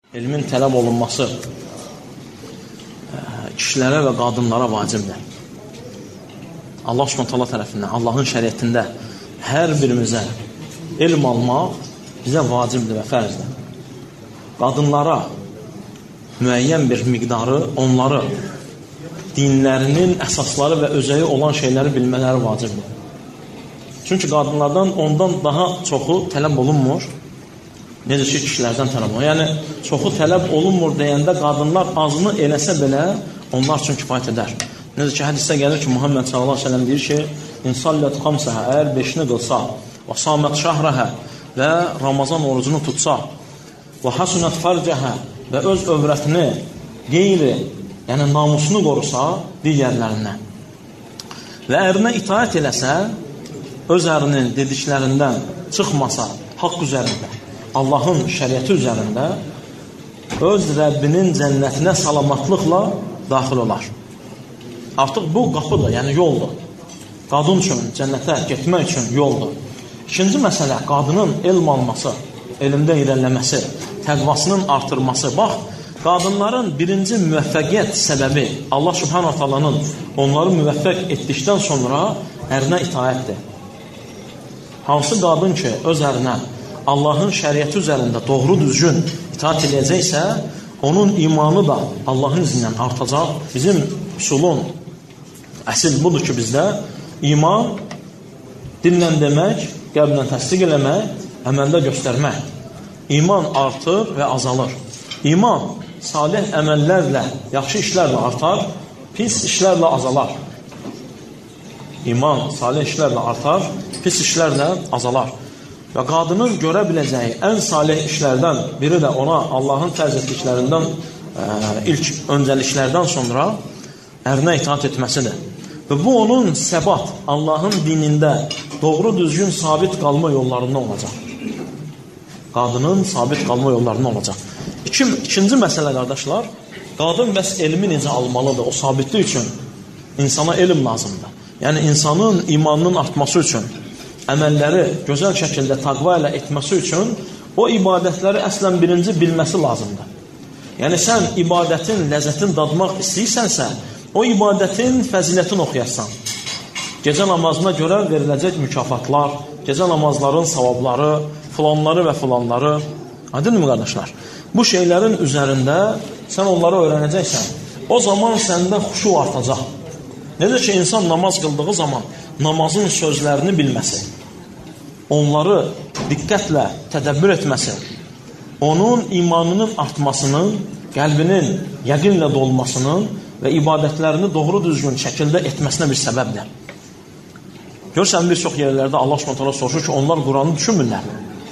Elmin tələb olunması kişilərə və qadınlara vacibdir. Allah Subhanahu tərəfindən, Allahın şəriətində hər birimizə elm almaq bizə vacibdir və fərzdir. Qadınlara müəyyən bir miqdarı, onları dinlərinin əsasları və özəyi olan şeyləri bilmələri vacibdir. Çünki qadınlardan ondan daha çoxu tələb olunmur. Necə ki, kişilərdən tələb olunur. Yəni, çoxu tələb olunmur deyəndə qadınlar azını eləsə belə onlar üçün kifayət edər. Necə ki, hədisdə gəlir ki, Muhammed s.ə.v deyir ki, İnsallət xamsəhə, əgər 5-ni qılsa, və samət şəhrəhə və Ramazan orucunu tutsa, və hasunət fərcəhə və öz övrətini, qeyri, yəni namusunu qorusa digərlərindən və ərinə itaət eləsə, öz ərinin dediklərindən çıxmasa, haqq üzərində, Allahın şəriəti üzərində öz Rəbbinin cənnətinə salamatlıqla daxil olar. Artıq bu qapıdır, yəni yoldur. Qadın üçün cənnətə getmək üçün yoldur. İkinci məsələ, qadının elm alması, elmdə irəliləməsi, təqvasının artırması. Bax, qadınların birinci müvəffəqiyyət səbəbi Allah Subhanahu Taala'nın onları müvəffəq etdikdən sonra ərinə itaətdir. Hansı qadın ki, öz ərinə Allahın şəriəti üzərində doğru düzgün itaat edəcəksə, onun imanı da Allahın izindən artacaq. Bizim üsulun əsl budur ki, bizdə iman dillə demək, qəlblə təsdiq eləmək, əməldə göstərmək. İman artır və azalır. İman salih əməllərlə, yaxşı işlərlə artar, pis işlərlə azalar. İman salih işlərlə artar, pis işlərlə azalar. Və qadının görə biləcəyi ən salih işlərdən biri də ona Allahın tərz etdiklərindən ilk öncəliklərdən sonra ərinə itaat etməsidir. Və bu onun səbat, Allahın dinində doğru düzgün sabit qalma yollarından olacaq. Qadının sabit qalma yollarından olacaq. İkinci məsələ, qardaşlar, qadın bəs elmi necə almalıdır? O sabitlik üçün insana elm lazımdır. Yəni, insanın imanının artması üçün, əməlləri gözəl şəkildə təqva ilə etməsi üçün o ibadətləri əslən birinci bilməsi lazımdır. Yəni, sən ibadətin ləzzətini dadmaq istəyirsənsə, o ibadətin fəzilətini oxuyarsan. Gecə namazına görə veriləcək mükafatlar, gecə namazların savabları, filanları və filanları. Aydınmı, qardaşlar? Bu şeylərin üzərində sən onları öyrənəcəksən. O zaman səndə xuşu artacaq. Necə ki, insan namaz qıldığı zaman namazın sözlərini bilməsi, onları diqqətlə tədəbbür etməsi, onun imanının artmasının, qəlbinin yəqinlə dolmasının və ibadətlərini doğru düzgün şəkildə etməsinə bir səbəbdir. Görsən, bir çox yerlərdə Allah Subhanahu soruşur ki, onlar Quranı düşünmürlər.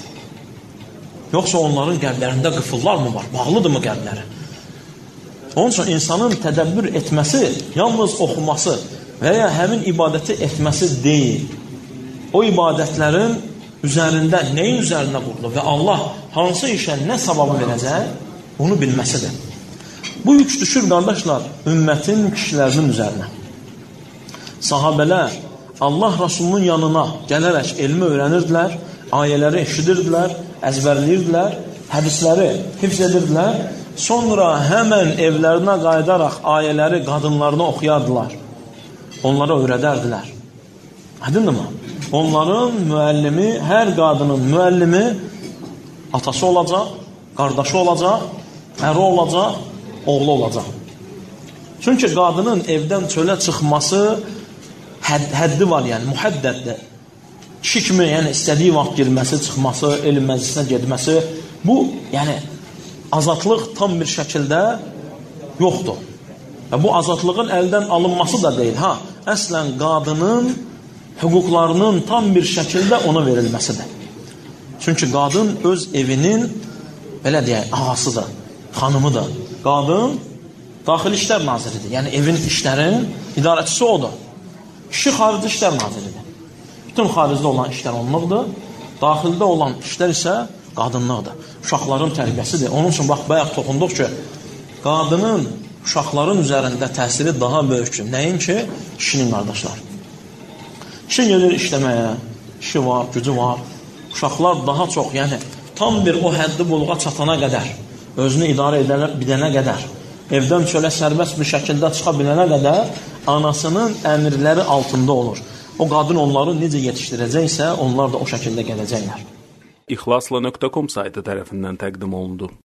Yoxsa onların qəlblərində qıfıllar mı var? Bağlıdır mı qəlbləri? Onun üçün insanın tədəbbür etməsi, yalnız oxuması və ya həmin ibadəti etməsi deyil. O ibadətlərin üzərində, nəyin üzərində qurulur və Allah hansı işə nə savabı verəcək, onu bilməsidir. Bu yük düşür, qardaşlar, ümmətin kişilərinin üzərinə. Sahabələr Allah Rasulunun yanına gələrək elmi öyrənirdilər, ayələri eşidirdilər, əzbərləyirdilər, hədisləri hifz edirdilər. Sonra həmən evlərinə qayıdaraq ayələri qadınlarına oxuyardılar. Onlara öyrədərdilər. Aydındır mı? Onların müəllimi, hər qadının müəllimi atası olacaq, qardaşı olacaq, əri olacaq, oğlu olacaq. Çünki qadının evdən çölə çıxması həddi var, yəni mühəddəddir. Kişi kimi, yəni istədiyi vaxt girməsi, çıxması, elm məclisinə getməsi, bu, yəni azadlıq tam bir şəkildə yoxdur. Və bu azadlığın əldən alınması da deyil. Əslən qadının hüquqlarının tam bir şəkildə ona verilməsidir. Çünki qadın öz evinin, belə deyək, ağasıdır, xanımıdır. Qadın daxili işlər naziridir. Yəni evin işlərin idarəçisi odur. Kişi xarici işlər naziridir. Bütün xaricdə olan işlər onluqdur. Daxildə olan işlər isə qadınlıqdır. Uşaqların tərbiyəsidir. Onun üçün, bax, bayaq toxunduq ki, qadının uşaqların üzərində təsiri daha böyükdür. Nəyin ki? Kişinin, qardaşlar. Kişi gelir işləməyə, işi var, gücü var. Uşaqlar daha çox, yəni tam bir o həddi buluğa çatana qədər özünü idarə edənə qədər, evdən çölə sərbəst bir şəkildə çıxa bilənə qədər anasının əmrləri altında olur. O qadın onları necə yetişdirəcəksə, onlar da o şəkildə gələcəklər. İxlasla.com saytı tərəfindən təqdim olundu.